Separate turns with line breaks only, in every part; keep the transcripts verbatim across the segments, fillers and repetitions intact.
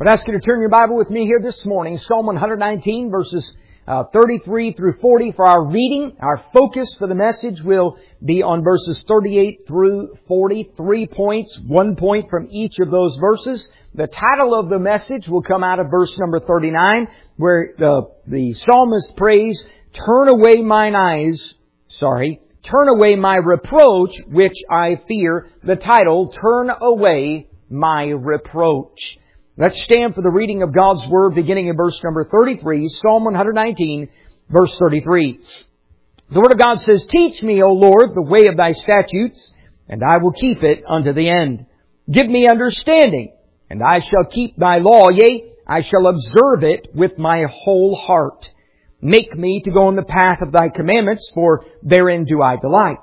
I'd ask you to turn your Bible with me here this morning, Psalm one nineteen, verses uh, thirty-three through forty for our reading. Our focus for the message will be on verses thirty-eight through forty. Three points, one point from each of those verses. The title of the message will come out of verse number thirty-nine, where the, the psalmist prays, Turn away mine eyes, sorry, turn away my reproach, which I fear. The title, Turn away my reproach. Let's stand for the reading of God's Word beginning in verse number thirty-three, Psalm one nineteen, verse thirty-three. The Word of God says, Teach me, O Lord, the way of Thy statutes, and I will keep it unto the end. Give me understanding, and I shall keep Thy law, yea, I shall observe it with my whole heart. Make me to go in the path of Thy commandments, for therein do I delight.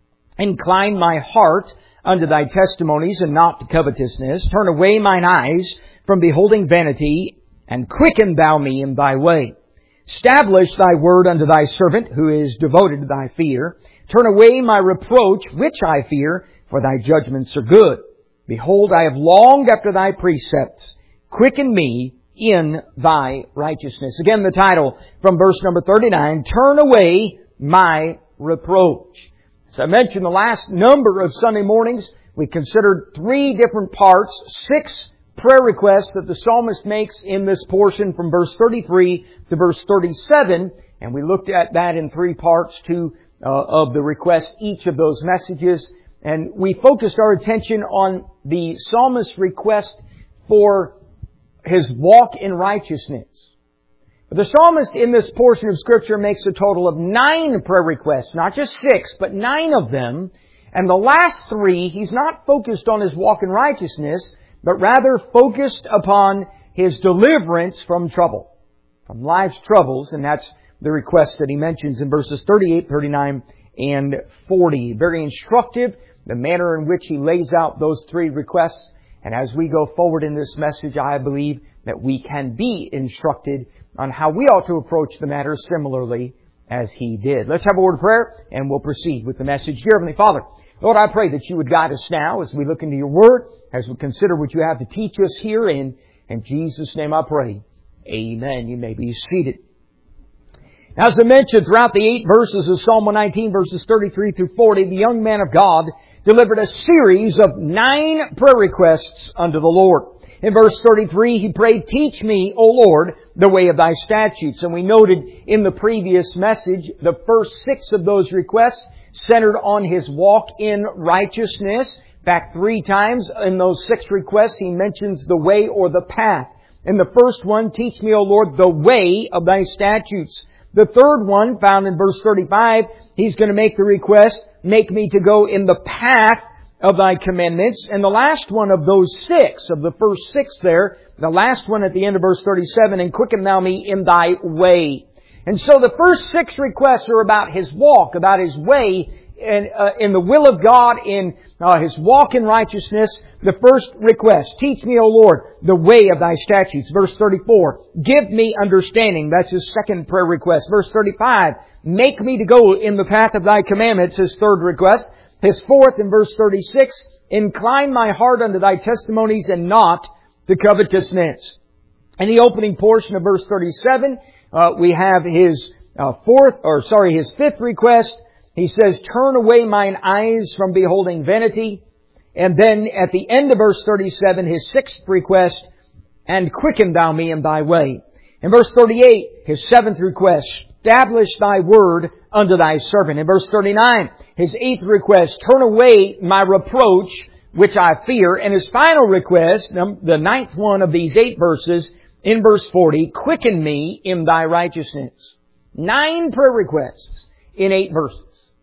Incline my heart unto Thy testimonies, and not to covetousness. Turn away mine eyes from beholding vanity, and quicken Thou me in Thy way. Establish Thy word unto Thy servant, who is devoted to Thy fear. Turn away my reproach, which I fear, for Thy judgments are good. Behold, I have longed after Thy precepts. Quicken me in Thy righteousness. Again, the title from verse number thirty-nine, Turn away my reproach. As I mentioned the last number of Sunday mornings, we considered three different parts, six prayer requests that the psalmist makes in this portion from verse thirty-three to verse thirty-seven. And we looked at that in three parts, two uh, of the requests, each of those messages. And we focused our attention on the psalmist's request for his walk in righteousness. The psalmist in this portion of Scripture makes a total of nine prayer requests, not just six, but nine of them. And the last three, he's not focused on his walk in righteousness, but rather focused upon his deliverance from trouble, from life's troubles. And that's the request that he mentions in verses thirty-eight, thirty-nine, and forty. Very instructive, the manner in which he lays out those three requests. And as we go forward in this message, I believe that we can be instructed on how we ought to approach the matter similarly as he did. Let's have a word of prayer, and we'll proceed with the message. Dear Heavenly Father, Lord, I pray that You would guide us now as we look into Your Word, as we consider what You have to teach us herein. In Jesus' name I pray. Amen. You may be seated. Now, as I mentioned, throughout the eight verses of Psalm one nineteen, verses thirty-three through forty, the young man of God delivered a series of nine prayer requests unto the Lord. In verse thirty-three, he prayed, Teach me, O Lord, the way of Thy statutes. And we noted in the previous message, the first six of those requests centered on his walk in righteousness. In fact, three times in those six requests, he mentions the way or the path. In the first one, Teach me, O Lord, the way of Thy statutes. The third one, found in verse thirty-five, he's going to make the request, Make me to go in the path of Thy commandments. And the last one of those six, of the first six there, the last one at the end of verse thirty-seven, And quicken Thou me in Thy way. And so the first six requests are about his walk, about his way in, uh, in the will of God, in uh, his walk in righteousness. The first request, Teach me, O Lord, the way of Thy statutes. Verse thirty-four, Give me understanding. That's his second prayer request. Verse thirty-five, Make me to go in the path of Thy commandments. His third request. His fourth, in verse thirty-six, Incline my heart unto Thy testimonies, and not to covetousness. In the opening portion of verse thirty-seven, uh, we have his uh, fourth, or sorry, his fifth request. He says, Turn away mine eyes from beholding vanity. And then at the end of verse thirty-seven, his sixth request, And quicken Thou me in Thy way. In verse thirty-eight, his seventh request, Establish Thy word unto Thy servant. In verse thirty-nine, his eighth request, Turn away my reproach, which I fear. And his final request, the ninth one of these eight verses, in verse forty, Quicken me in Thy righteousness. Nine prayer requests in eight verses.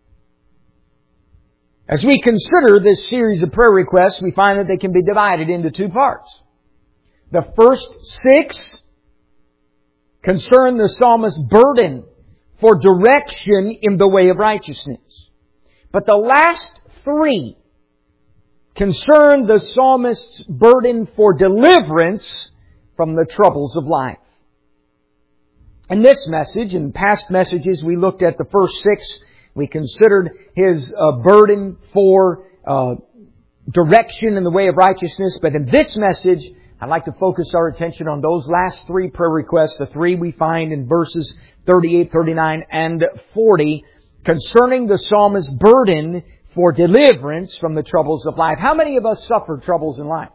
As we consider this series of prayer requests, we find that they can be divided into two parts. The first six concern the psalmist's burden for direction in the way of righteousness. But the last three concern the psalmist's burden for deliverance from the troubles of life. In this message, in past messages, we looked at the first six. We considered his uh, burden for uh, direction in the way of righteousness. But in this message, I'd like to focus our attention on those last three prayer requests, the three we find in verses thirty-eight, thirty-nine, and forty, concerning the psalmist's burden for deliverance from the troubles of life. How many of us suffer troubles in life?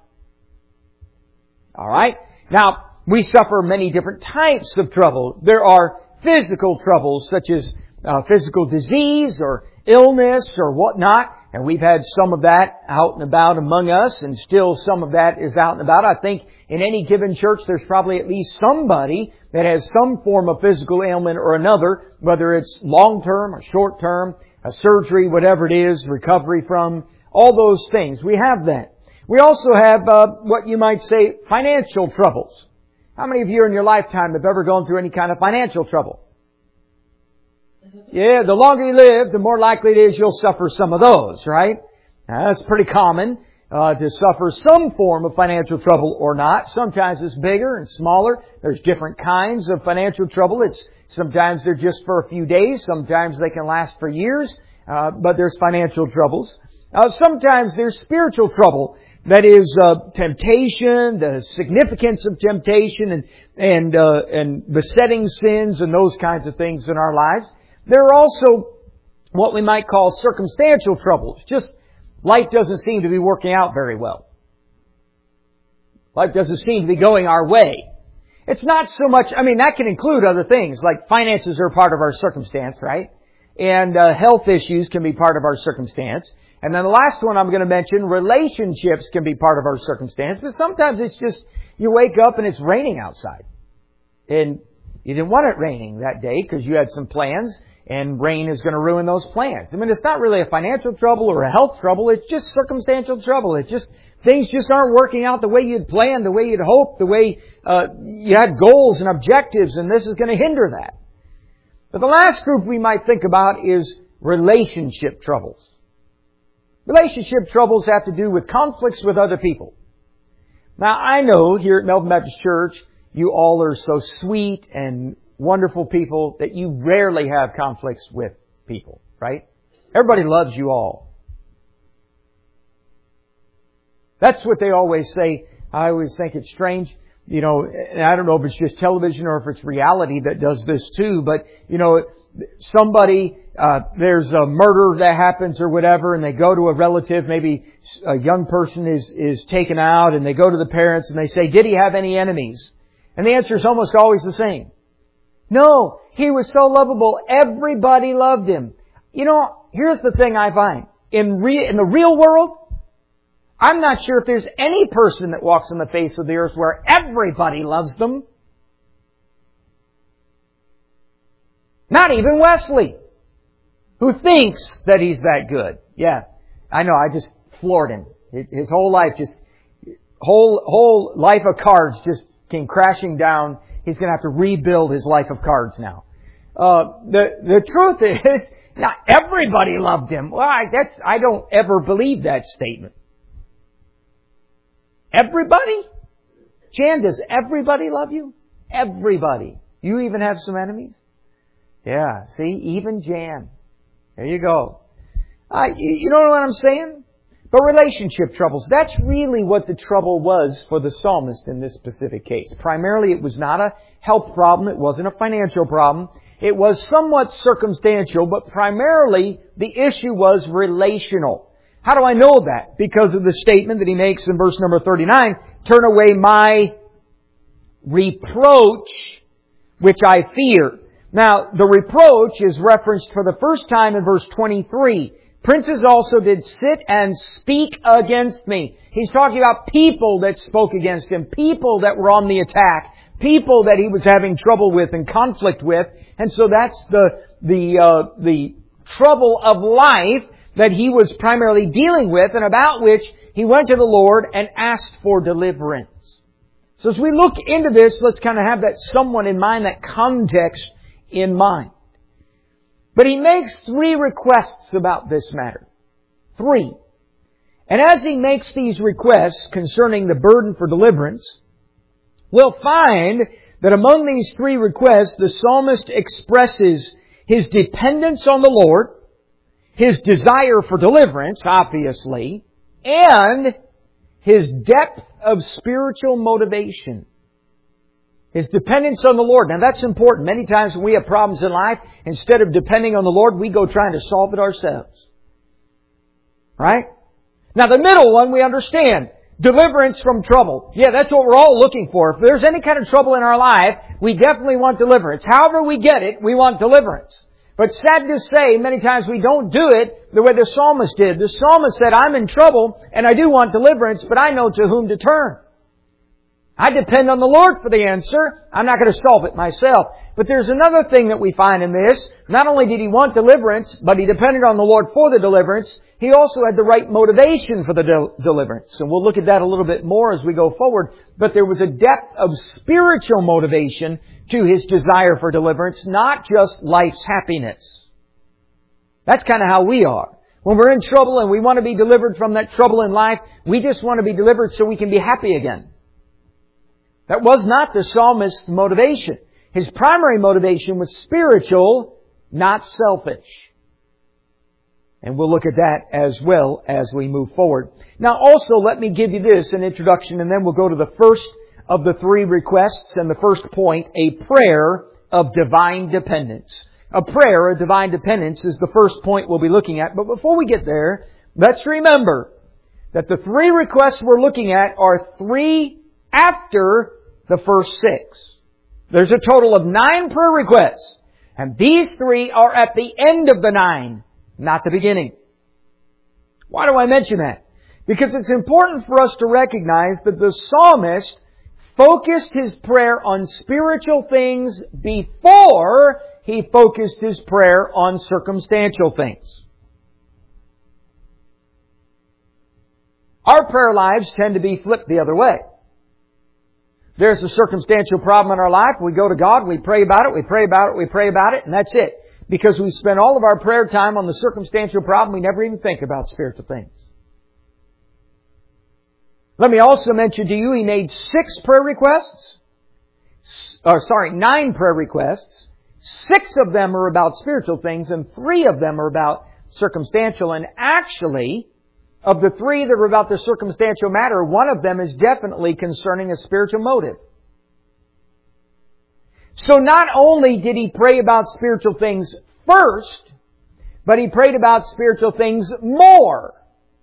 All right. Now, we suffer many different types of trouble. There are physical troubles, such as uh, physical disease or illness or whatnot. And we've had some of that out and about among us, and still some of that is out and about. I think in any given church there's probably at least somebody that has some form of physical ailment or another, whether it's long-term or short-term, a surgery, whatever it is, recovery from, all those things. We have that. We also have uh, what you might say financial troubles. How many of you in your lifetime have ever gone through any kind of financial trouble? Yeah, the longer you live, the more likely it is you'll suffer some of those, right? Now, that's pretty common uh, to suffer some form of financial trouble or not. Sometimes it's bigger and smaller. There's different kinds of financial trouble. It's sometimes they're just for a few days. Sometimes they can last for years. Uh, but there's financial troubles. Uh, sometimes there's spiritual trouble. That is uh, temptation, the significance of temptation, and and uh, and besetting sins and those kinds of things in our lives. There are also what we might call circumstantial troubles. Just life doesn't seem to be working out very well. Life doesn't seem to be going our way. It's not so much, I mean, that can include other things, like finances are part of our circumstance, right? And uh, health issues can be part of our circumstance. And then the last one I'm going to mention, relationships can be part of our circumstance. But sometimes it's just, you wake up and it's raining outside. And you didn't want it raining that day because you had some plans, and rain is going to ruin those plans. I mean, it's not really a financial trouble or a health trouble. It's just circumstantial trouble. It's just, things just aren't working out the way you'd planned, the way you'd hoped, the way uh, you had goals and objectives, and this is going to hinder that. But the last group we might think about is relationship troubles. Relationship troubles have to do with conflicts with other people. Now, I know here at Melvin Baptist Church, you all are so sweet and wonderful people that you rarely have conflicts with people, right? Everybody loves you all. That's what they always say. I always think it's strange. You know, and I don't know if it's just television or if it's reality that does this too, but, you know, somebody, uh, there's a murder that happens or whatever, and they go to a relative, maybe a young person is, is taken out, and they go to the parents and they say, did he have any enemies? And the answer is almost always the same. No, he was so lovable. Everybody loved him. You know, here's the thing I find. In, re- in the real world, I'm not sure if there's any person that walks on the face of the earth where everybody loves them. Not even Wesley, who thinks that he's that good. Yeah, I know, I just floored him. His whole life just, whole, whole life of cards just came crashing down. He's going to have to rebuild his life of cards now. Uh, the, the truth is, not everybody loved him. Well, I, that's, I don't ever believe that statement. Everybody? Jan, does everybody love you? Everybody. You even have some enemies? Yeah, see, even Jan. There you go. Uh, you, you know what I'm saying? But relationship troubles, that's really what the trouble was for the psalmist in this specific case. Primarily, it was not a health problem. It wasn't a financial problem. It was somewhat circumstantial, but primarily the issue was relational. How do I know that? Because of the statement that he makes in verse number thirty-nine, turn away my reproach, which I fear. Now, the reproach is referenced for the first time in verse twenty-three. Princes also did sit and speak against me. He's talking about people that spoke against him, people that were on the attack, people that he was having trouble with and conflict with. And so that's the, the, uh, the trouble of life that he was primarily dealing with, and about which he went to the Lord and asked for deliverance. So as we look into this, let's kind of have that someone in mind, that context in mind. But he makes three requests about this matter. Three. And as he makes these requests concerning the burden for deliverance, we'll find that among these three requests, the psalmist expresses his dependence on the Lord, his desire for deliverance, obviously, and his depth of spiritual motivation. His dependence on the Lord. Now that's important. Many times when we have problems in life, instead of depending on the Lord, we go trying to solve it ourselves. Right? Now the middle one we understand. Deliverance from trouble. Yeah, that's what we're all looking for. If there's any kind of trouble in our life, we definitely want deliverance. However we get it, we want deliverance. But sad to say, many times we don't do it the way the psalmist did. The psalmist said, I'm in trouble and I do want deliverance, but I know to whom to turn. I depend on the Lord for the answer. I'm not going to solve it myself. But there's another thing that we find in this. Not only did he want deliverance, but he depended on the Lord for the deliverance. He also had the right motivation for the de- deliverance. And we'll look at that a little bit more as we go forward. But there was a depth of spiritual motivation to his desire for deliverance, not just life's happiness. That's kind of how we are. When we're in trouble and we want to be delivered from that trouble in life, we just want to be delivered so we can be happy again. That was not the psalmist's motivation. His primary motivation was spiritual, not selfish. And we'll look at that as well as we move forward. Now also, let me give you this, an introduction, and then we'll go to the first of the three requests and the first point, a prayer of divine dependence. A prayer of divine dependence is the first point we'll be looking at. But before we get there, let's remember that the three requests we're looking at are three after the first six. There's a total of nine prayer requests. And these three are at the end of the nine, not the beginning. Why do I mention that? Because it's important for us to recognize that the psalmist focused his prayer on spiritual things before he focused his prayer on circumstantial things. Our prayer lives tend to be flipped the other way. There's a circumstantial problem in our life. We go to God, we pray about it, we pray about it, we pray about it, and that's it. Because we spend all of our prayer time on the circumstantial problem, we never even think about spiritual things. Let me also mention to you, he made six prayer requests. Or sorry, nine prayer requests. Six of them are about spiritual things, and three of them are about circumstantial. And actually, of the three that are about the circumstantial matter, one of them is definitely concerning a spiritual motive. So not only did he pray about spiritual things first, but he prayed about spiritual things more.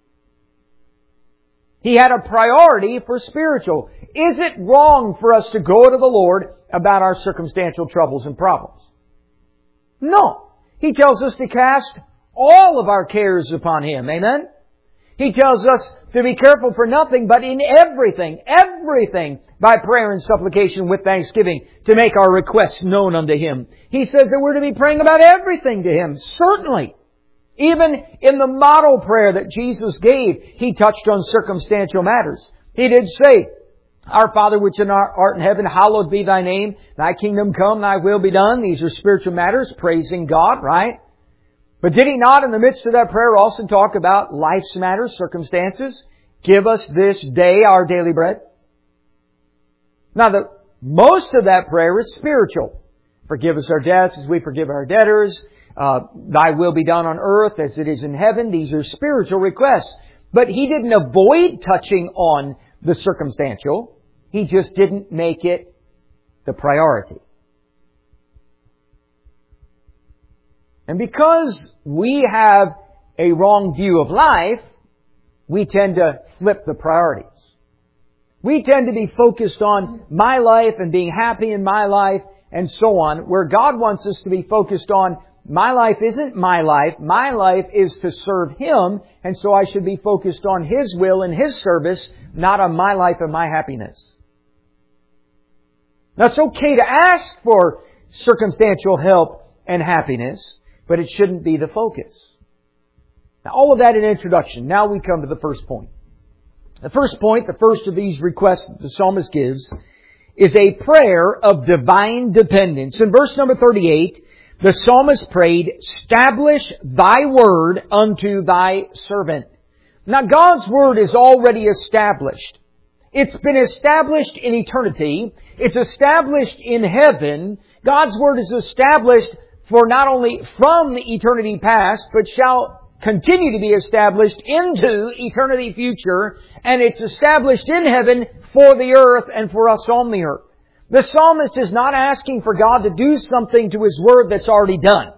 He had a priority for spiritual. Is it wrong for us to go to the Lord about our circumstantial troubles and problems? No. He tells us to cast all of our cares upon Him. Amen? He tells us to be careful for nothing, but in everything, everything, by prayer and supplication with thanksgiving, to make our requests known unto Him. He says that we're to be praying about everything to Him. Certainly. Even in the model prayer that Jesus gave, He touched on circumstantial matters. He did say, Our Father which art in heaven, hallowed be Thy name. Thy kingdom come, Thy will be done. These are spiritual matters, praising God, right? But did He not, in the midst of that prayer, also talk about life's matters, circumstances? Give us this day our daily bread. Now, the most of that prayer is spiritual. Forgive us our debts as we forgive our debtors. Uh, Thy will be done on earth as it is in heaven. These are spiritual requests. But He didn't avoid touching on the circumstantial. He just didn't make it the priority. And because we have a wrong view of life, we tend to flip the priorities. We tend to be focused on my life and being happy in my life and so on, where God wants us to be focused on my life isn't my life. My life is to serve Him, and so I should be focused on His will and His service, not on my life and my happiness. Now, it's okay to ask for circumstantial help and happiness, but it shouldn't be the focus. Now, all of that in introduction. Now we come to the first point. The first point, the first of these requests that the psalmist gives, is a prayer of divine dependence. In verse number thirty-eight, the psalmist prayed, "Establish Thy word unto Thy servant." Now, God's word is already established. It's been established in eternity. It's established in heaven. God's word is established for not only from the eternity past, but shall continue to be established into eternity future, and it's established in heaven for the earth and for us on the earth. The psalmist is not asking for God to do something to His Word that's already done.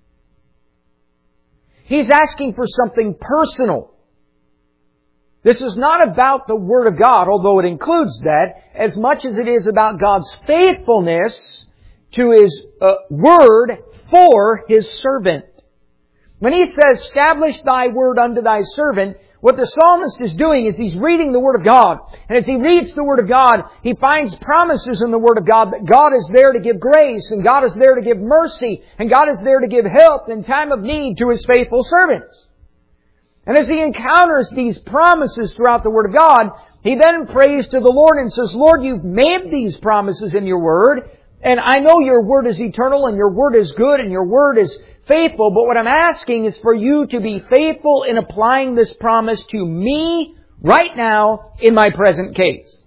He's asking for something personal. This is not about the Word of God, although it includes that, as much as it is about God's faithfulness to His uh, Word for His servant. When He says, establish Thy Word unto Thy servant, what the psalmist is doing is he's reading the Word of God. And as he reads the Word of God, he finds promises in the Word of God that God is there to give grace, and God is there to give mercy, and God is there to give help in time of need to His faithful servants. And as he encounters these promises throughout the Word of God, he then prays to the Lord and says, Lord, You've made these promises in Your Word, and I know Your Word is eternal, and Your Word is good, and Your Word is faithful, but what I'm asking is for You to be faithful in applying this promise to me right now in my present case.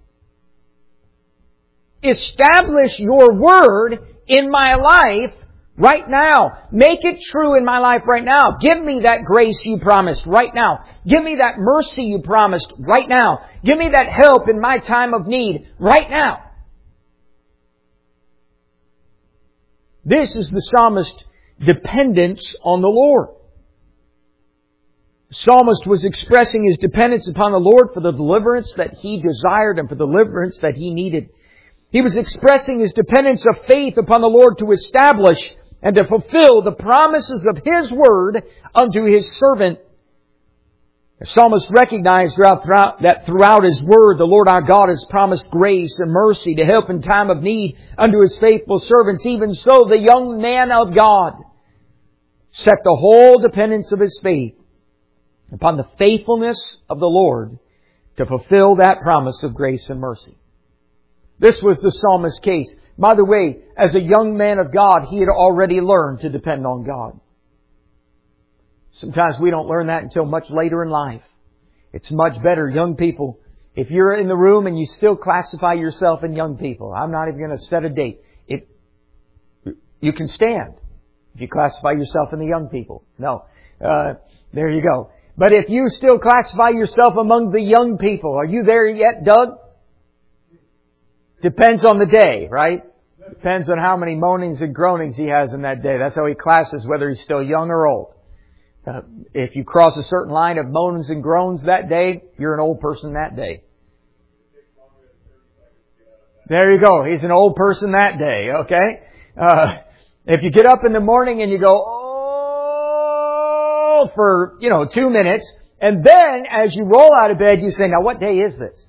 Establish Your Word in my life right now. Make it true in my life right now. Give me that grace You promised right now. Give me that mercy You promised right now. Give me that help in my time of need right now. This is the psalmist's dependence on the Lord. The psalmist was expressing his dependence upon the Lord for the deliverance that he desired and for the deliverance that he needed. He was expressing his dependence of faith upon the Lord to establish and to fulfill the promises of His Word unto His servant. The psalmist recognized throughout, throughout, that throughout His Word, the Lord our God has promised grace and mercy to help in time of need unto His faithful servants. Even so, the young man of God set the whole dependence of his faith upon the faithfulness of the Lord to fulfill that promise of grace and mercy. This was the psalmist's case. By the way, as a young man of God, he had already learned to depend on God. Sometimes we don't learn that until much later in life. It's much better, young people, if you're in the room and you still classify yourself in young people, I'm not even going to set a date. It, you can stand if you classify yourself in the young people. No. Uh, there you go. But if you still classify yourself among the young people, are you there yet, Doug? Depends on the day, right? Depends on how many moanings and groanings he has in that day. That's how he classes whether he's still young or old. Uh, if you cross a certain line of moans and groans that day, you're an old person that day. There you go. He's an old person that day, okay? Uh, if you get up in the morning and you go, oh, for, you know, two minutes, and then as you roll out of bed, you say, now what day is this?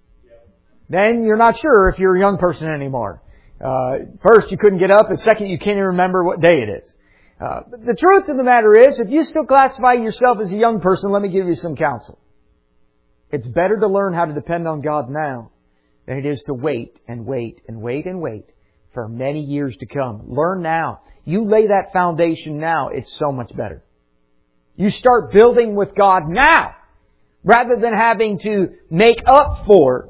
Then you're not sure if you're a young person anymore. Uh, first, you couldn't get up, and second, you can't even remember what day it is. Uh, but the truth of the matter is, if you still classify yourself as a young person, let me give you some counsel. It's better to learn how to depend on God now than it is to wait and wait and wait and wait for many years to come. Learn now. You lay that foundation now, it's so much better. You start building with God now, rather than having to make up for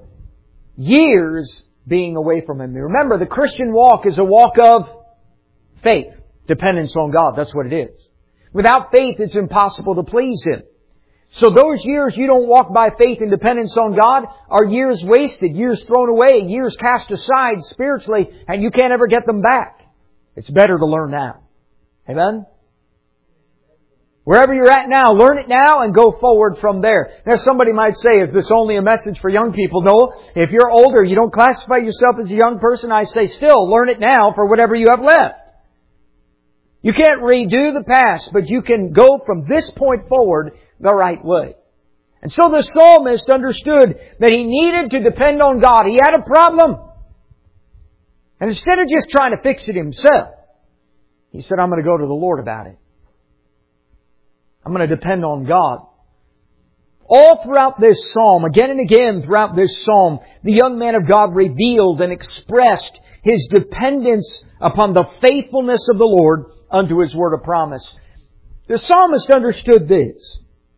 years being away from Him. Remember, the Christian walk is a walk of faith. Dependence on God. That's what it is. Without faith, it's impossible to please Him. So those years you don't walk by faith and dependence on God are years wasted, years thrown away, years cast aside spiritually, and you can't ever get them back. It's better to learn now. Amen? Wherever you're at now, learn it now and go forward from there. Now somebody might say, is this only a message for young people? No. If you're older, you don't classify yourself as a young person, I say still, learn it now for whatever you have left. You can't redo the past, but you can go from this point forward the right way. And so the psalmist understood that he needed to depend on God. He had a problem. And instead of just trying to fix it himself, he said, I'm going to go to the Lord about it. I'm going to depend on God. All throughout this psalm, again and again throughout this psalm, the young man of God revealed and expressed his dependence upon the faithfulness of the Lord unto His word of promise. The psalmist understood this.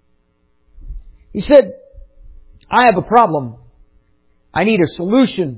He said, I have a problem. I need a solution.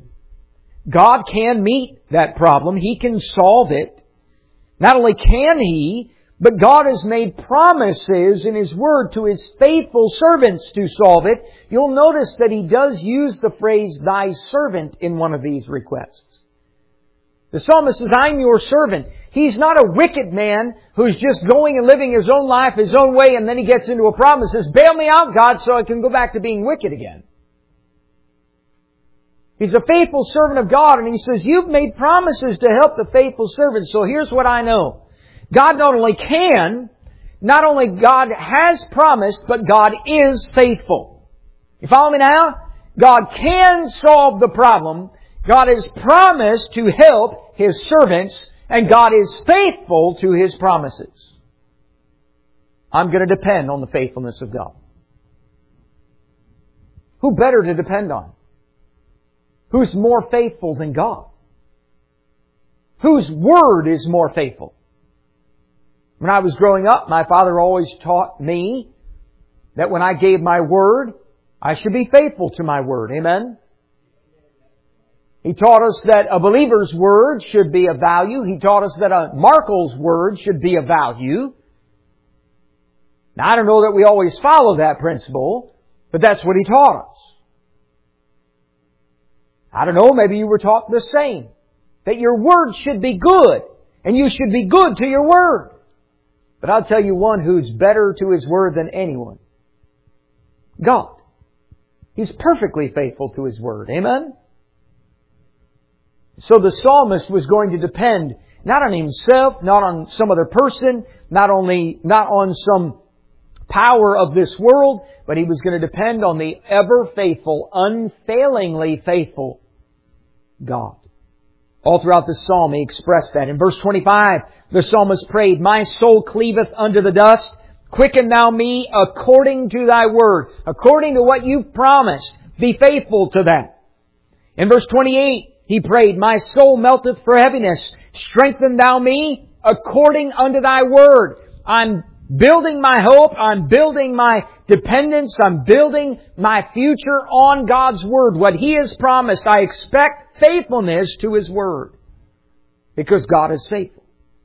God can meet that problem. He can solve it. Not only can He, But God has made promises in His Word to His faithful servants to solve it. You'll notice that He does use the phrase, thy servant, in one of these requests. The psalmist says, I'm your servant. He's not a wicked man who's just going and living his own life, his own way, and then he gets into a problem and says, bail me out, God, so I can go back to being wicked again. He's a faithful servant of God, and He says, you've made promises to help the faithful servant, so here's what I know. God not only can, not only God has promised, but God is faithful. You follow me now? God can solve the problem. God has promised to help His servants, and God is faithful to His promises. I'm going to depend on the faithfulness of God. Who better to depend on? Who's more faithful than God? Whose Word is more faithful? When I was growing up, my father always taught me that when I gave my word, I should be faithful to my word. Amen? He taught us that a believer's word should be of value. He taught us that a Markle's word should be of value. Now, I don't know that we always follow that principle, but that's what he taught us. I don't know, maybe you were taught the same. That your word should be good, and you should be good to your word. But I'll tell you one who's better to His Word than anyone. God. He's perfectly faithful to His Word. Amen? So the psalmist was going to depend not on himself, not on some other person, not only, not on some power of this world, but he was going to depend on the ever faithful, unfailingly faithful God. All throughout this psalm, he expressed that. In verse twenty-five, the psalmist prayed, my soul cleaveth unto the dust. Quicken thou me according to thy word. According to what you've promised. Be faithful to that. In verse twenty-eight, he prayed, my soul melteth for heaviness. Strengthen thou me according unto thy word. I'm building my hope. I'm building my dependence. I'm building my future on God's word. What He has promised, I expect faithfulness to His word. Because God is faithful.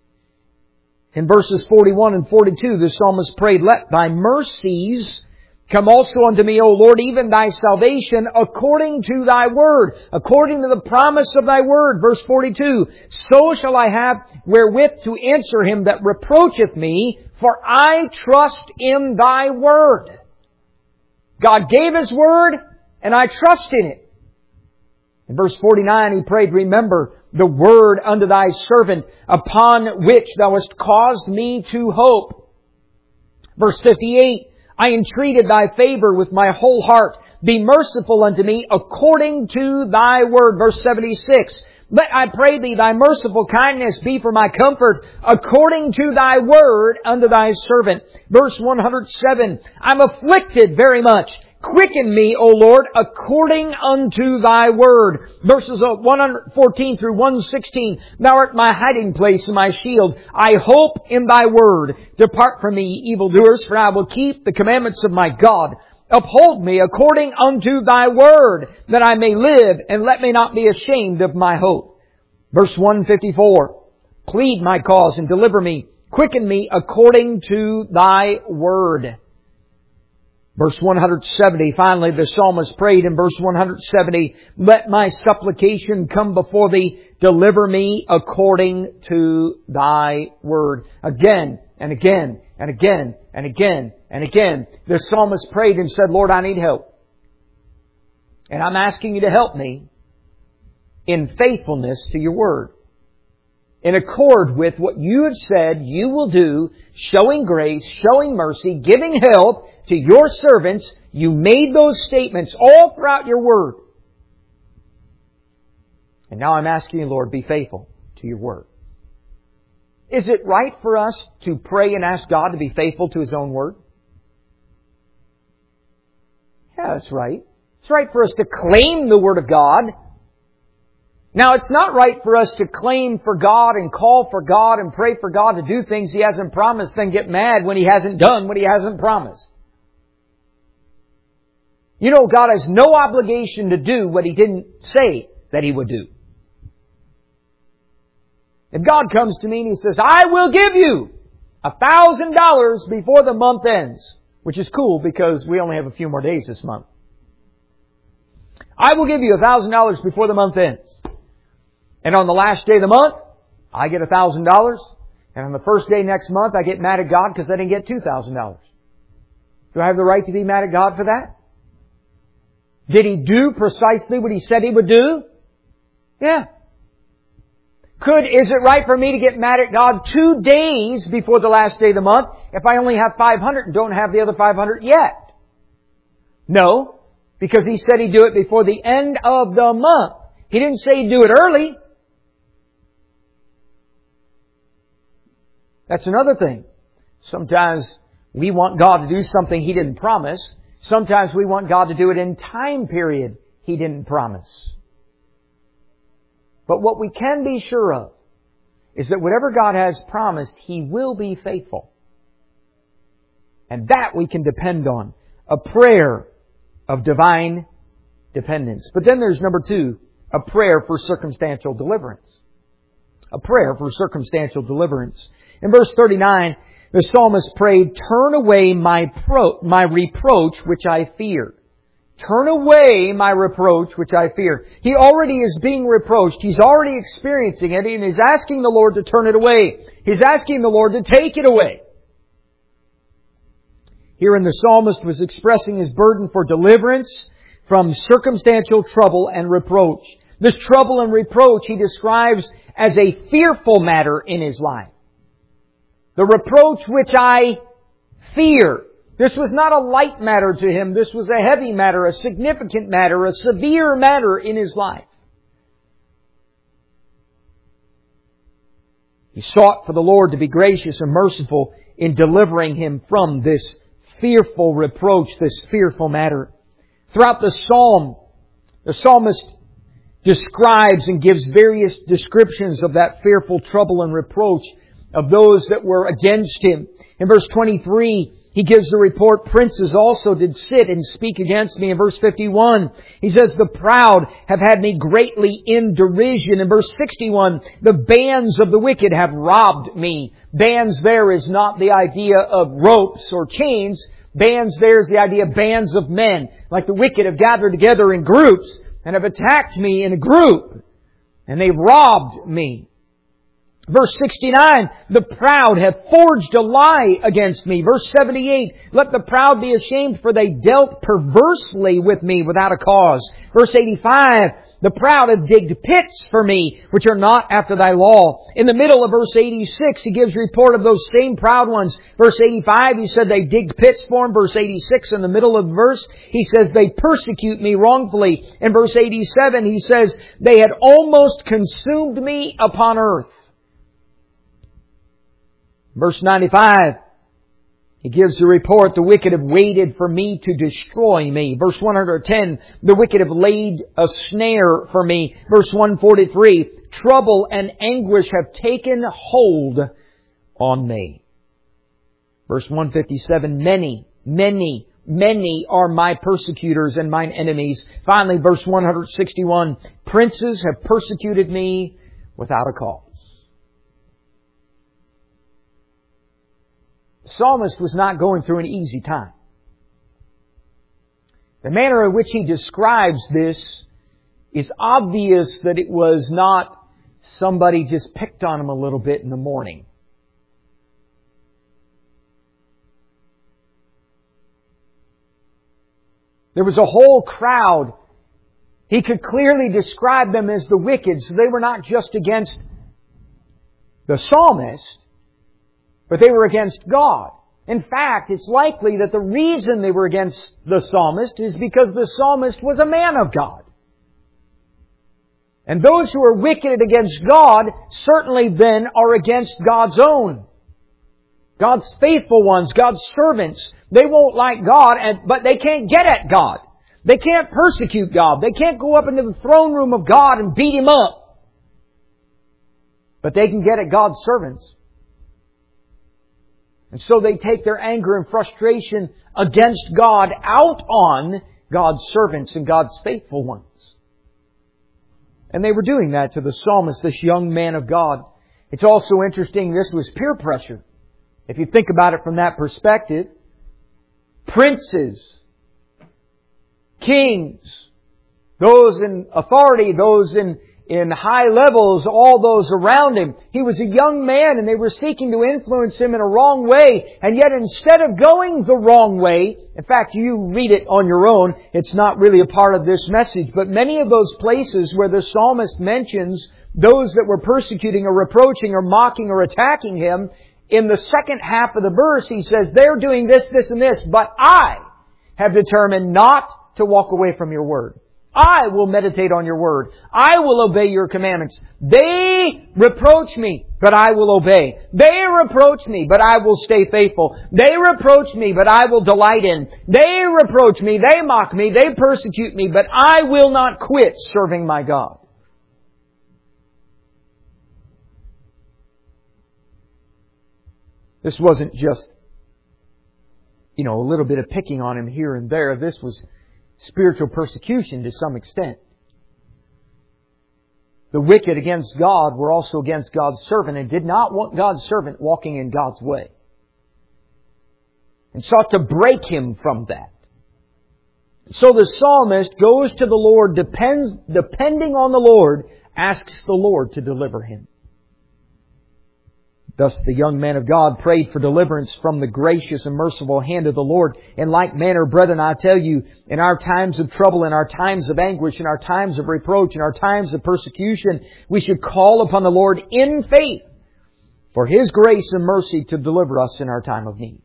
In verses forty-one and forty-two, the psalmist prayed, let thy mercies come also unto me, O Lord, even thy salvation, according to thy word, according to the promise of thy word. Verse forty-two, so shall I have wherewith to answer him that reproacheth me, for I trust in thy word. God gave His word, and I trust in it. In verse forty-nine, he prayed, remember the word unto thy servant, upon which thou hast caused me to hope. Verse fifty-eight, I entreated thy favor with my whole heart. Be merciful unto me according to thy word. Verse seventy-six, let, I pray thee, thy merciful kindness be for my comfort, according to thy word unto thy servant. Verse one hundred seven, I'm afflicted very much. Quicken me, O Lord, according unto thy word. Verses one fourteen through one sixteen. Thou art my hiding place and my shield. I hope in thy word. Depart from me, evildoers, for I will keep the commandments of my God. Uphold me according unto thy word, that I may live, and let me not be ashamed of my hope. Verse one fifty-four. Plead my cause and deliver me. Quicken me according to thy word. Verse one hundred seventy, finally the psalmist prayed in verse one hundred seventy, let my supplication come before thee, deliver me according to thy word. Again and again and again and again and again, the psalmist prayed and said, Lord, I need help. And I'm asking you to help me in faithfulness to your word. In accord with what you have said you will do, showing grace, showing mercy, giving help to your servants. You made those statements all throughout your word. And now I'm asking you, Lord, be faithful to your word. Is it right for us to pray and ask God to be faithful to His own word? Yeah, that's right. It's right for us to claim the word of God. Now, it's not right for us to claim for God and call for God and pray for God to do things He hasn't promised, then get mad when He hasn't done what He hasn't promised. You know, God has no obligation to do what He didn't say that He would do. If God comes to me and He says, I will give you, A thousand dollars before the month ends. Which is cool because we only have a few more days this month. I will give you a thousand dollars before the month ends. And on the last day of the month, I get a thousand dollars. And on the first day next month, I get mad at God because I didn't get two thousand dollars. Do I have the right to be mad at God for that? Did He do precisely what He said He would do? Yeah. Could, is it right for me to get mad at God two days before the last day of the month if I only have five hundred and don't have the other five hundred yet? No, because He said He'd do it before the end of the month. He didn't say He'd do it early. That's another thing. Sometimes we want God to do something He didn't promise. Sometimes we want God to do it in time period He didn't promise. But what we can be sure of is that whatever God has promised, He will be faithful. And that we can depend on. A prayer of divine dependence. But then there's number two, a prayer for circumstantial deliverance. A prayer for circumstantial deliverance. In verse thirty-nine, the psalmist prayed, "Turn away my pro- my reproach which I fear." Turn away my reproach which I fear. He already is being reproached. He's already experiencing it, and he's asking the Lord to turn it away. He's asking the Lord to take it away. Herein the psalmist was expressing his burden for deliverance from circumstantial trouble and reproach. This trouble and reproach he describes as a fearful matter in his life. The reproach which I fear. This was not a light matter to him. This was a heavy matter, a significant matter, a severe matter in his life. He sought for the Lord to be gracious and merciful in delivering him from this fearful reproach, this fearful matter. Throughout the psalm, the psalmist describes and gives various descriptions of that fearful trouble and reproach of those that were against him. In verse twenty-three, he gives the report, "Princes also did sit and speak against me." In verse fifty-one, he says, "The proud have had me greatly in derision." In verse sixty-one, "The bands of the wicked have robbed me." Bands there is not the idea of ropes or chains. Bands there is the idea of bands of men. Like the wicked have gathered together in groups and have attacked me in a group. And they've robbed me. Verse sixty-nine, "The proud have forged a lie against me." Verse seventy-eight, "Let the proud be ashamed, for they dealt perversely with me without a cause." Verse eighty-five, "The proud have digged pits for me, which are not after thy law." In the middle of verse eighty-six, he gives report of those same proud ones. Verse eighty-five, he said they digged pits for him. Verse eighty-six, in the middle of the verse, he says they persecute me wrongfully. In verse eighty-seven, he says they had almost consumed me upon earth. Verse ninety-five, he gives the report, "The wicked have waited for me to destroy me." Verse one hundred ten, "The wicked have laid a snare for me." Verse one forty-three, "Trouble and anguish have taken hold on me." Verse one fifty-seven, "Many, many, many are my persecutors and mine enemies." Finally, verse one sixty-one, "Princes have persecuted me without a cause." The psalmist was not going through an easy time. The manner in which he describes this is obvious that it was not somebody just picked on him a little bit in the morning. There was a whole crowd. He could clearly describe them as the wicked, so they were not just against the psalmist, but they were against God. In fact, it's likely that the reason they were against the psalmist is because the psalmist was a man of God. And those who are wicked against God certainly then are against God's own. God's faithful ones, God's servants. They won't like God, but they can't get at God. They can't persecute God. They can't go up into the throne room of God and beat Him up. But they can get at God's servants. And so they take their anger and frustration against God out on God's servants and God's faithful ones. And they were doing that to the psalmist, this young man of God. It's also interesting, this was peer pressure. If you think about it from that perspective, princes, kings, those in authority, those in, in high levels, all those around him. He was a young man and they were seeking to influence him in a wrong way. And yet instead of going the wrong way, in fact, you read it on your own, it's not really a part of this message, but many of those places where the psalmist mentions those that were persecuting or reproaching or mocking or attacking him, in the second half of the verse he says, they're doing this, this, and this, but I have determined not to walk away from your word. I will meditate on your word. I will obey your commandments. They reproach me, but I will obey. They reproach me, but I will stay faithful. They reproach me, but I will delight in. They reproach me, they mock me, they persecute me, but I will not quit serving my God. This wasn't just, you know, a little bit of picking on him here and there. This was spiritual persecution to some extent. The wicked against God were also against God's servant and did not want God's servant walking in God's way. And sought to break him from that. So the psalmist goes to the Lord, depend, depending on the Lord, asks the Lord to deliver him. Thus the young man of God prayed for deliverance from the gracious and merciful hand of the Lord. In like manner, brethren, I tell you, in our times of trouble, in our times of anguish, in our times of reproach, in our times of persecution, we should call upon the Lord in faith for His grace and mercy to deliver us in our time of need.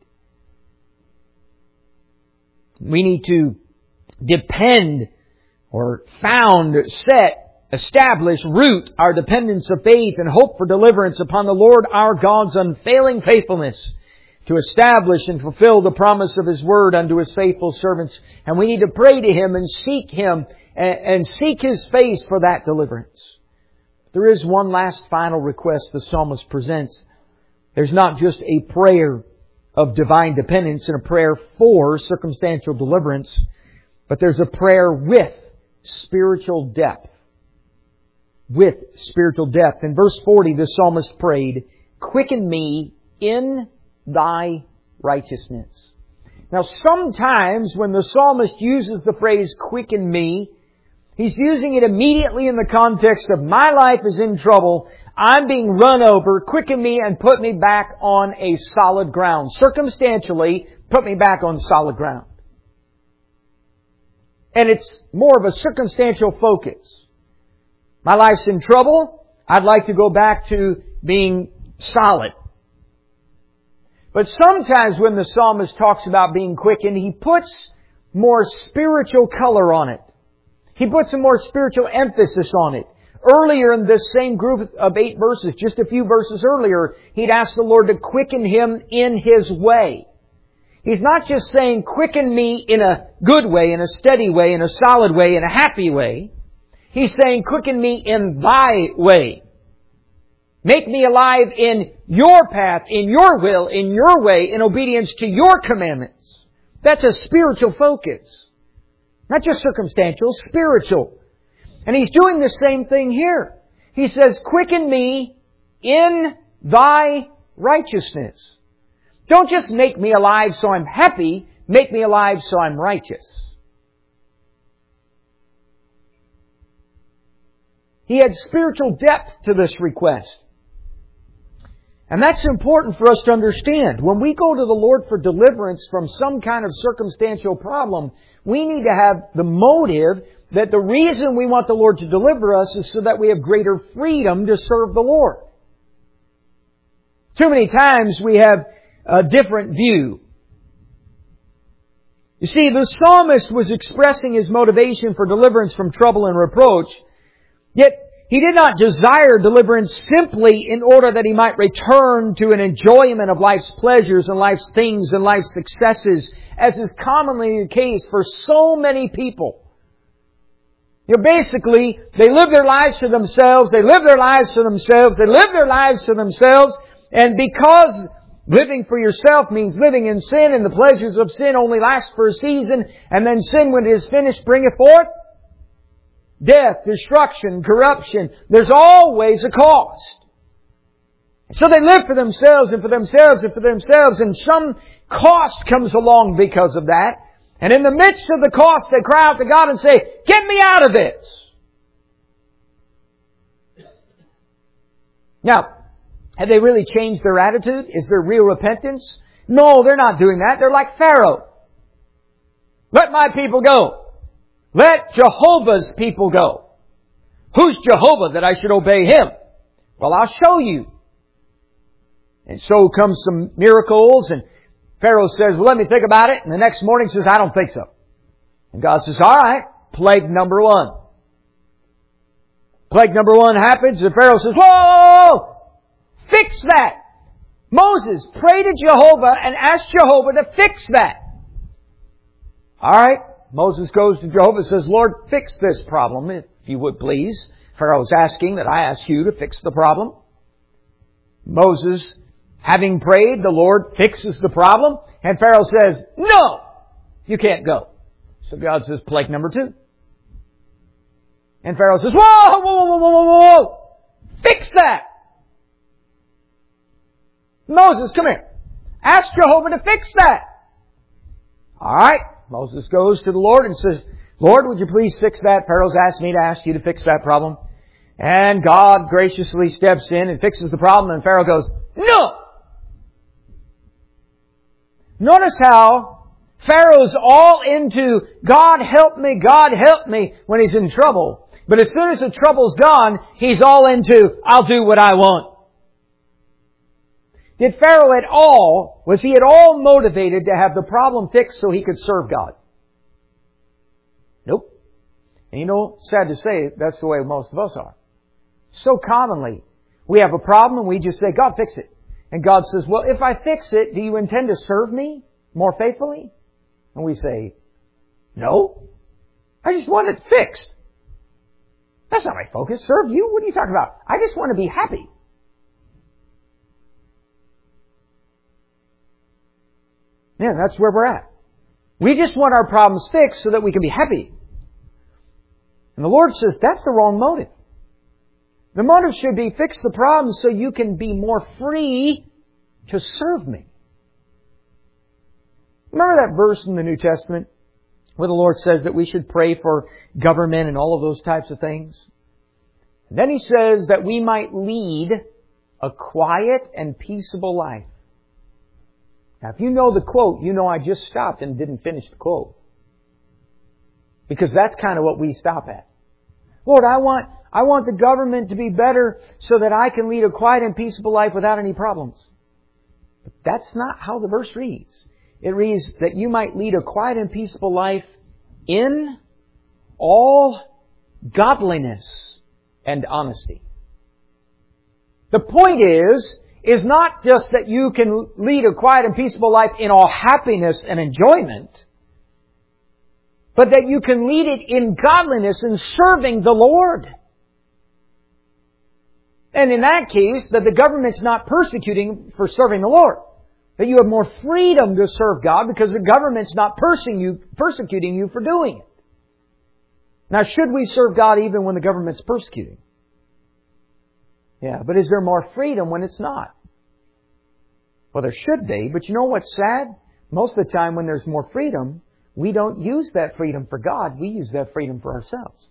We need to depend or found, set, establish, root our dependence of faith and hope for deliverance upon the Lord our God's unfailing faithfulness to establish and fulfill the promise of His word unto His faithful servants. And we need to pray to Him and seek Him and seek His face for that deliverance. There is one last final request the psalmist presents. There's not just a prayer of divine dependence and a prayer for circumstantial deliverance, but there's a prayer with spiritual depth. With spiritual depth. In verse forty, the psalmist prayed, "Quicken me in Thy righteousness." Now, sometimes when the psalmist uses the phrase, "quicken me," he's using it immediately in the context of my life is in trouble, I'm being run over, quicken me and put me back on a solid ground. Circumstantially, put me back on solid ground. And it's more of a circumstantial focus. My life's in trouble. I'd like to go back to being solid. But sometimes when the psalmist talks about being quickened, he puts more spiritual color on it. He puts a more spiritual emphasis on it. Earlier in this same group of eight verses, just a few verses earlier, he'd asked the Lord to quicken him in His way. He's not just saying, quicken me in a good way, in a steady way, in a solid way, in a happy way. He's saying, quicken me in Thy way. Make me alive in Your path, in Your will, in Your way, in obedience to Your commandments. That's a spiritual focus. Not just circumstantial, spiritual. And He's doing the same thing here. He says, quicken me in Thy righteousness. Don't just make me alive so I'm happy, make me alive so I'm righteous. He had spiritual depth to this request. And that's important for us to understand. When we go to the Lord for deliverance from some kind of circumstantial problem, we need to have the motive that the reason we want the Lord to deliver us is so that we have greater freedom to serve the Lord. Too many times we have a different view. You see, the psalmist was expressing his motivation for deliverance from trouble and reproach. Yet, he did not desire deliverance simply in order that he might return to an enjoyment of life's pleasures and life's things and life's successes, as is commonly the case for so many people. You know, basically, they live their lives for themselves, they live their lives for themselves, they live their lives for themselves, and because living for yourself means living in sin, and the pleasures of sin only last for a season, and then sin, when it is finished, bringeth forth death, destruction, corruption. There's always a cost. So they live for themselves and for themselves and for themselves, and some cost comes along because of that. And in the midst of the cost, they cry out to God and say, "Get me out of this." Now, have they really changed their attitude? Is there real repentance? No, they're not doing that. They're like Pharaoh. Let my people go. Let Jehovah's people go. Who's Jehovah that I should obey Him? Well, I'll show you. And so comes some miracles, and Pharaoh says, "Well, let me think about it." And the next morning says, "I don't think so." And God says, "All right, plague number one." Plague number one happens, and Pharaoh says, "Whoa! Fix that!" Moses, pray to Jehovah and ask Jehovah to fix that. All right. Moses goes to Jehovah and says, "Lord, fix this problem, if you would please." Pharaoh's asking that I ask you to fix the problem. Moses, having prayed, the Lord fixes the problem. And Pharaoh says, "No, you can't go." So God says, plague number two. And Pharaoh says, whoa, whoa, whoa, whoa, whoa, whoa, fix that. Moses, come here. Ask Jehovah to fix that. All right. Moses goes to the Lord and says, "Lord, would you please fix that? Pharaoh's asked me to ask you to fix that problem." And God graciously steps in and fixes the problem, and Pharaoh goes, "No!" Notice how Pharaoh's all into, "God help me, God help me," when he's in trouble. But as soon as the trouble's gone, he's all into, "I'll do what I want." Did Pharaoh at all, was he at all motivated to have the problem fixed so he could serve God? Nope. And you know, sad to say, that's the way most of us are. So commonly, we have a problem and we just say, "God, fix it." And God says, "Well, if I fix it, do you intend to serve me more faithfully?" And we say, "No. I just want it fixed. That's not my focus. Serve you? What are you talking about? I just want to be happy." Yeah, that's where we're at. We just want our problems fixed so that we can be happy. And the Lord says that's the wrong motive. The motive should be fix the problem so you can be more free to serve me. Remember that verse in the New Testament where the Lord says that we should pray for government and all of those types of things? And then He says that we might lead a quiet and peaceable life. Now, if you know the quote, you know I just stopped and didn't finish the quote. Because that's kind of what we stop at. Lord, I want, I want the government to be better so that I can lead a quiet and peaceable life without any problems. But that's not how the verse reads. It reads that you might lead a quiet and peaceable life in all godliness and honesty. The point is, is not just that you can lead a quiet and peaceable life in all happiness and enjoyment, but that you can lead it in godliness and serving the Lord. And in that case, that the government's not persecuting for serving the Lord. That you have more freedom to serve God because the government's not persecuting you, persecuting you for doing it. Now, should we serve God even when the government's persecuting? Yeah, but is there more freedom when it's not? Well, there should be, but you know what's sad? Most of the time when there's more freedom, we don't use that freedom for God. We use that freedom for ourselves.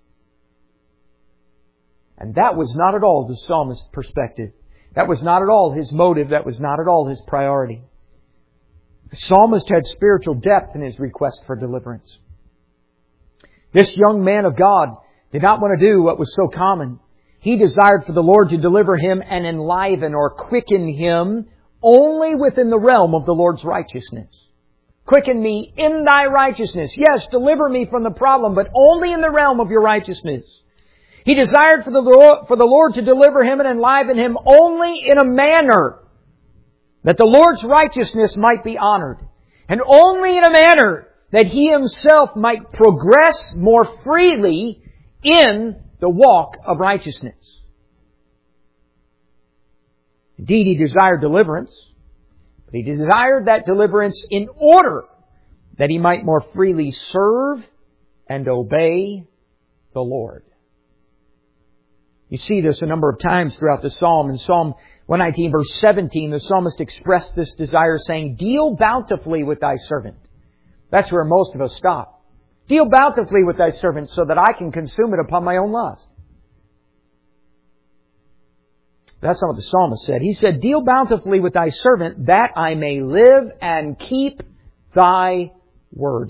And that was not at all the psalmist's perspective. That was not at all his motive. That was not at all his priority. The psalmist had spiritual depth in his request for deliverance. This young man of God did not want to do what was so common. He desired for the Lord to deliver him and enliven or quicken him only within the realm of the Lord's righteousness. Quicken me in Thy righteousness. Yes, deliver me from the problem, but only in the realm of Your righteousness. He desired for the Lord, for the Lord to deliver him and enliven him only in a manner that the Lord's righteousness might be honored. And only in a manner that He Himself might progress more freely in the walk of righteousness. Indeed, he desired deliverance, but he desired that deliverance in order that he might more freely serve and obey the Lord. You see this a number of times throughout the psalm. In Psalm one nineteen verse seventeen, the psalmist expressed this desire saying, deal bountifully with thy servant. That's where most of us stop. Deal bountifully with thy servant so that I can consume it upon my own lust. That's not what the psalmist said. He said, deal bountifully with thy servant that I may live and keep thy word.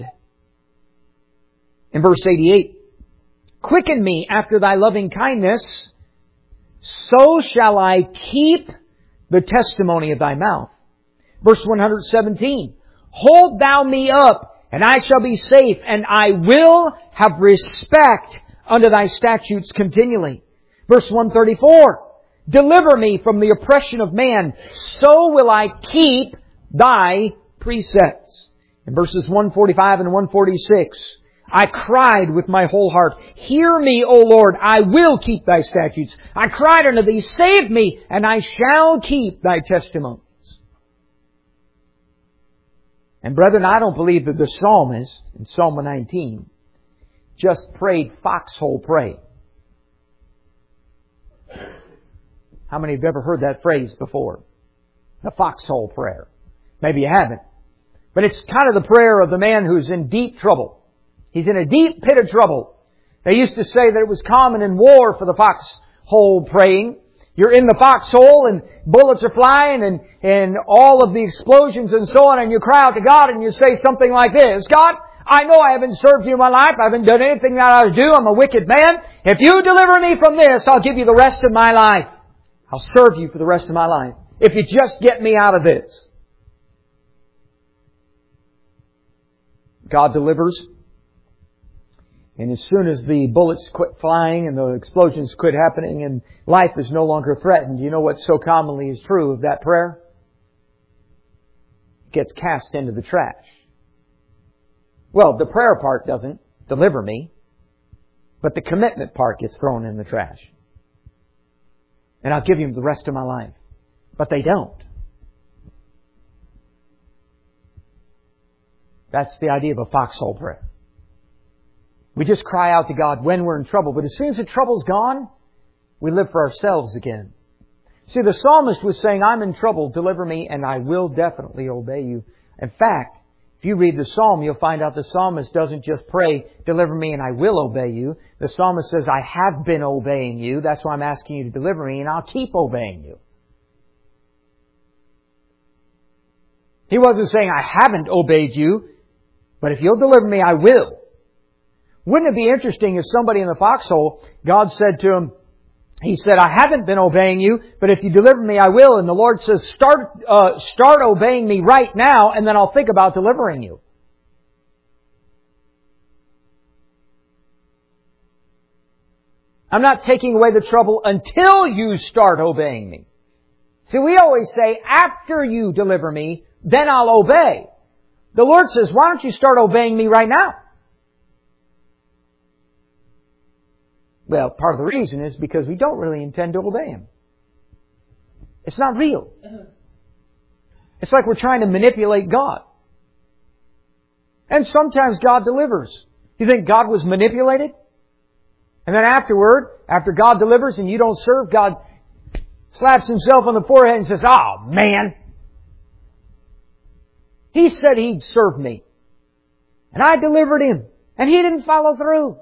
In verse eighty-eight, quicken me after thy loving kindness, so shall I keep the testimony of thy mouth. Verse one seventeen, hold thou me up, and I shall be safe, and I will have respect unto thy statutes continually. Verse one thirty-four, deliver me from the oppression of man, so will I keep thy precepts. In verses one forty-five and one forty-six, I cried with my whole heart, hear me, O Lord, I will keep thy statutes. I cried unto thee, save me, and I shall keep thy testimonies. And brethren, I don't believe that the psalmist in Psalm one nineteen just prayed foxhole pray. How many have ever heard that phrase before? The foxhole prayer. Maybe you haven't. But it's kind of the prayer of the man who's in deep trouble. He's in a deep pit of trouble. They used to say that it was common in war for the foxhole praying. You're in the foxhole and bullets are flying and, and all of the explosions and so on, and you cry out to God and you say something like this, God, I know I haven't served you in my life. I haven't done anything that I ought to do. I'm a wicked man. If you deliver me from this, I'll give you the rest of my life. I'll serve you for the rest of my life. If you just get me out of this. God delivers. And as soon as the bullets quit flying and the explosions quit happening and life is no longer threatened, you know what so commonly is true of that prayer? It gets cast into the trash. Well, the prayer part doesn't deliver me, but the commitment part gets thrown in the trash. And I'll give you the rest of my life. But they don't. That's the idea of a foxhole prayer. We just cry out to God when we're in trouble. But as soon as the trouble's gone, we live for ourselves again. See, the psalmist was saying, I'm in trouble, deliver me, and I will definitely obey you. In fact, if you read the psalm, you'll find out the psalmist doesn't just pray, deliver me and I will obey you. The psalmist says, I have been obeying you. That's why I'm asking you to deliver me, and I'll keep obeying you. He wasn't saying, I haven't obeyed you, but if you'll deliver me, I will. Wouldn't it be interesting if somebody in the foxhole, God said to him, He said, I haven't been obeying you, but if you deliver me, I will. And the Lord says, start, uh, start obeying me right now, and then I'll think about delivering you. I'm not taking away the trouble until you start obeying me. See, we always say, after you deliver me, then I'll obey. The Lord says, why don't you start obeying me right now? Well, part of the reason is because we don't really intend to obey Him. It's not real. It's like we're trying to manipulate God. And sometimes God delivers. You think God was manipulated? And then afterward, after God delivers and you don't serve, God slaps Himself on the forehead and says, oh, man. He said He'd serve me. And I delivered Him. And He didn't follow through.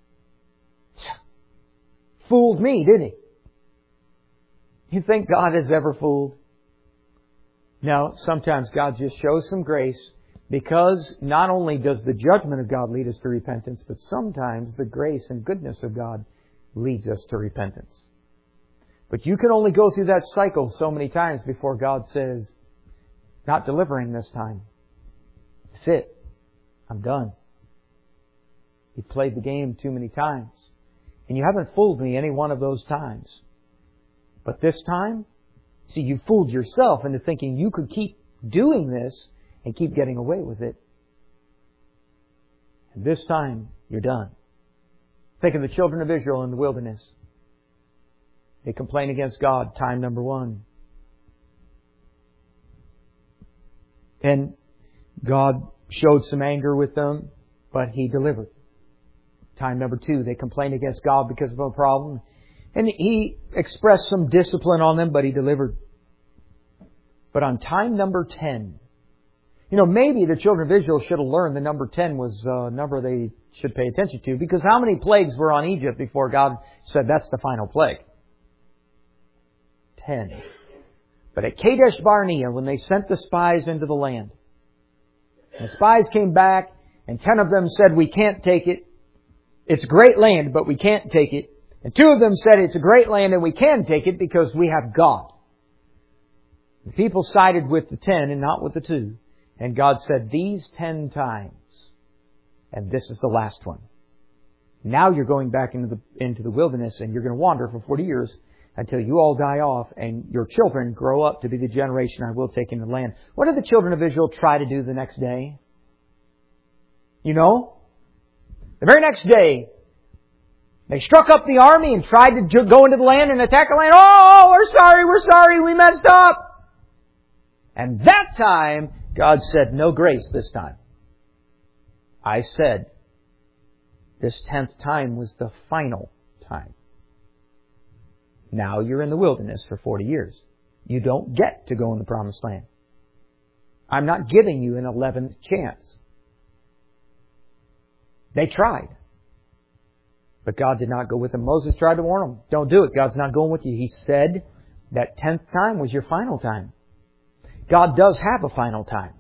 Fooled me, didn't He? You think God is ever fooled? No, sometimes God just shows some grace because not only does the judgment of God lead us to repentance, but sometimes the grace and goodness of God leads us to repentance. But you can only go through that cycle so many times before God says, not delivering this time. That's it. I'm done. You played the game too many times. And you haven't fooled me any one of those times. But this time, see, you fooled yourself into thinking you could keep doing this and keep getting away with it. And this time, you're done. Think of the children of Israel in the wilderness. They complain against God, time number one. And God showed some anger with them, but He delivered. Time number two, they complained against God because of a problem. And He expressed some discipline on them, but He delivered. But on time number ten, you know, maybe the children of Israel should have learned the number ten was a number they should pay attention to. Because how many plagues were on Egypt before God said that's the final plague? Ten. But at Kadesh Barnea, when they sent the spies into the land, the spies came back, and ten of them said, we can't take it. It's a great land, but we can't take it. And two of them said, it's a great land and we can take it because we have God. The people sided with the ten and not with the two. And God said, these ten times, and this is the last one. Now you're going back into the, into the wilderness and you're going to wander for forty years until you all die off and your children grow up to be the generation I will take into the land. What did the children of Israel try to do the next day? You know? The very next day, they struck up the army and tried to go into the land and attack the land. Oh, we're sorry, we're sorry, we messed up. And that time, God said, no grace this time. I said, this tenth time was the final time. Now you're in the wilderness for forty years. You don't get to go in the promised land. I'm not giving you an eleventh chance. They tried. But God did not go with them. Moses tried to warn them. Don't do it. God's not going with you. He said that tenth time was your final time. God does have a final time.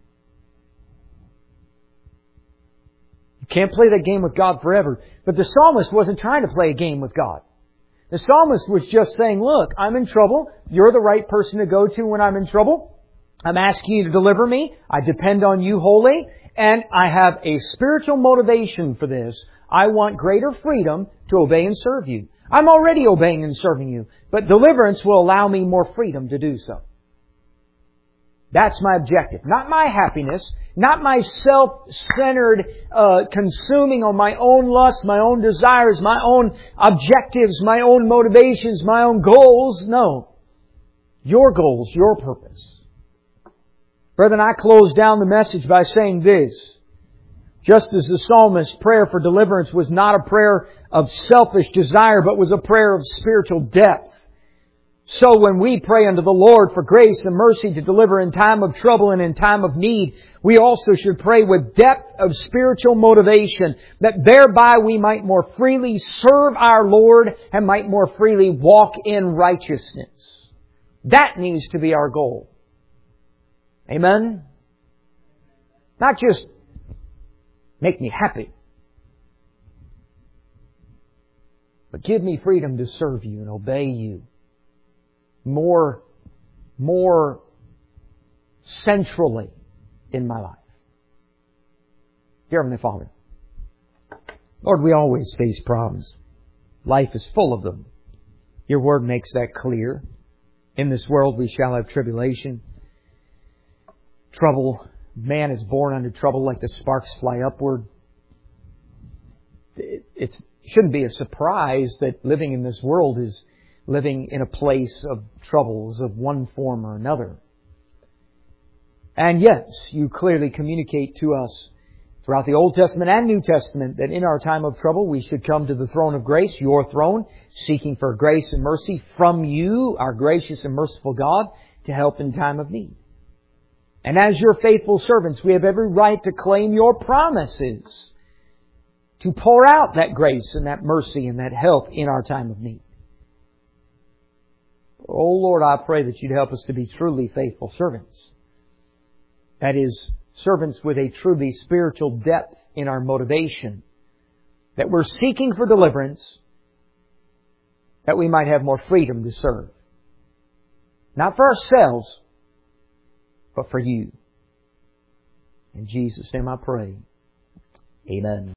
You can't play that game with God forever. But the psalmist wasn't trying to play a game with God. The psalmist was just saying, look, I'm in trouble. You're the right person to go to when I'm in trouble. I'm asking you to deliver me. I depend on you wholly. And I have a spiritual motivation for this. I want greater freedom to obey and serve you. I'm already obeying and serving you. But deliverance will allow me more freedom to do so. That's my objective. Not my happiness. Not my self-centered uh, consuming on my own lusts, my own desires, my own objectives, my own motivations, my own goals. No. Your goals, your purpose. Brethren, I close down the message by saying this. Just as the psalmist's prayer for deliverance was not a prayer of selfish desire, but was a prayer of spiritual depth. So when we pray unto the Lord for grace and mercy to deliver in time of trouble and in time of need, we also should pray with depth of spiritual motivation, that thereby we might more freely serve our Lord and might more freely walk in righteousness. That needs to be our goal. Amen? Not just make me happy, but give me freedom to serve you and obey you more, more centrally in my life. Dear Heavenly Father, Lord, we always face problems. Life is full of them. Your Word makes that clear. In this world we shall have tribulation. Trouble. Man is born under trouble like the sparks fly upward. It it's, shouldn't be a surprise that living in this world is living in a place of troubles of one form or another. And yes, you clearly communicate to us throughout the Old Testament and New Testament that in our time of trouble we should come to the throne of grace, your throne, seeking for grace and mercy from you, our gracious and merciful God, to help in time of need. And as your faithful servants, we have every right to claim your promises to pour out that grace and that mercy and that help in our time of need. Oh Lord, I pray that you'd help us to be truly faithful servants. That is, servants with a truly spiritual depth in our motivation. That we're seeking for deliverance, that we might have more freedom to serve. Not for ourselves, but for you. In Jesus' name I pray. Amen.